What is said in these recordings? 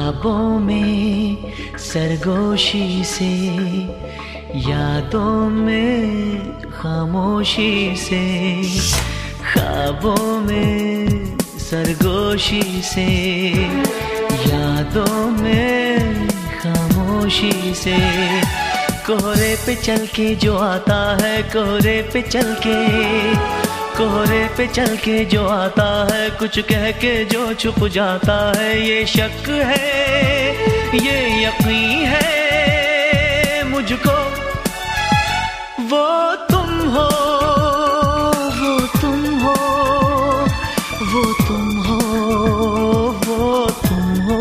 ख्वाबों में सरगोशी से, यादों में खामोशी से, ख्वाबों में सरगोशी से, यादों में खामोशी से। कोहरे पे चल के जो आता है, कोहरे पे चल के, कोहरे पे चल के जो आता है, कुछ कह के जो छुप जाता है। ये शक है, ये यकीन है मुझको, वो तुम हो, वो तुम हो, वो तुम हो, वो तुम हो।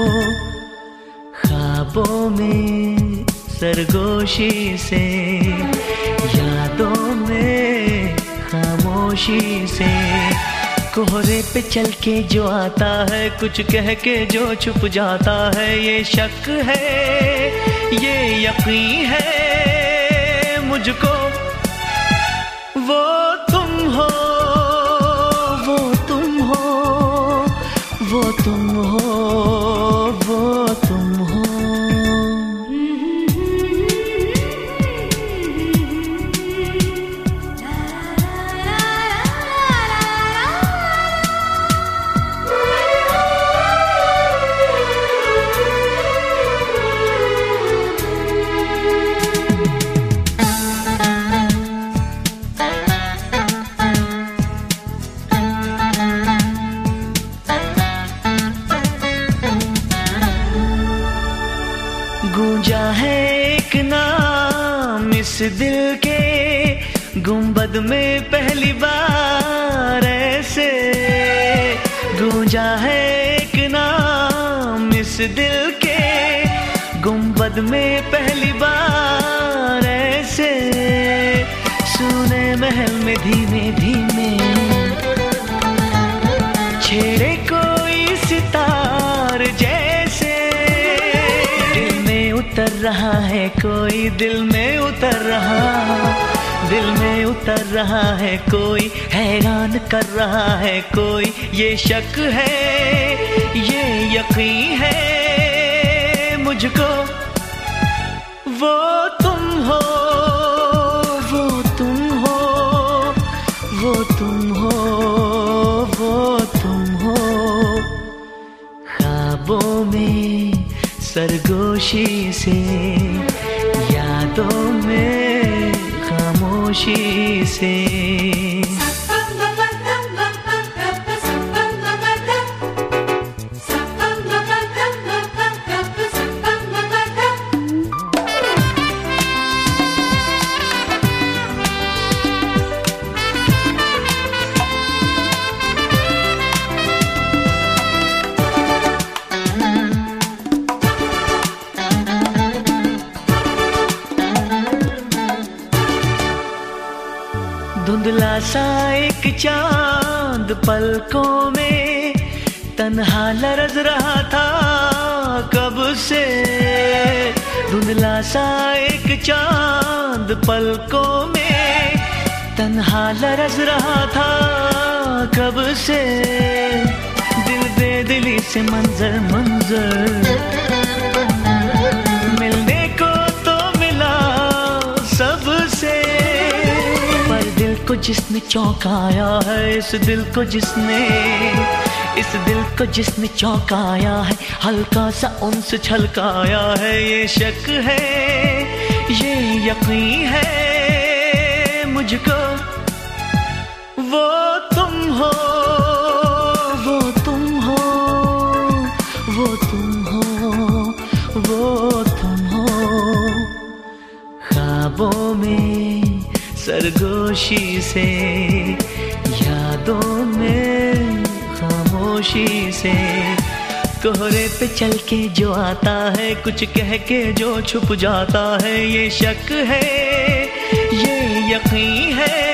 ख्वाबों में सरगोशी से, यादों में खामोशी से। कोहरे पे चल के जो आता है, कुछ कह के जो छुप जाता है। ये शक है, ये यकीन है मुझको, वो तुम हो, वो तुम हो, वो तुम हो, वो तुम हो। गूंजा है एक नाम इस दिल के गुंबद में पहली बार ऐसे। गूंजा है एक नाम इस दिल के गुंबद में पहली बार ऐसे। सुने महल में धीमे धीमे छेड़े कोई सितार जैसे। दिल में उतर रहा है कोई, दिल में उतर रहा, दिल में उतर रहा है कोई, हैरान कर रहा है कोई। ये शक है, ये यकीन है मुझको, वो तुम हो, वो तुम हो, वो तुम हो, वो तुम हो। ख्वाबों में सरगोशी से, यादों में खामोशी से। धुंधला सा एक चांद पलकों में तन्हा लरज रहा था कब से। धुंधला सा एक चांद पलकों में तन्हा लरज रहा था कब से। दिल बेदिली से मंजर मंजर मिलने को तो मिला सबसे। को जिसने चौंकाया है, इस दिल को जिसने, इस दिल को जिसने चौंकाया है, हल्का सा उनसे छलकाया है। ये शक है, ये यकीन है मुझको, वो तुम हो, वो तुम हो, वो तुम हो, वो तुम हो। ख्वाबों में सरगोशी से, यादों में खामोशी से। कोहरे पे चल के जो आता है, कुछ कह के जो छुप जाता है। ये शक है, ये यकीन है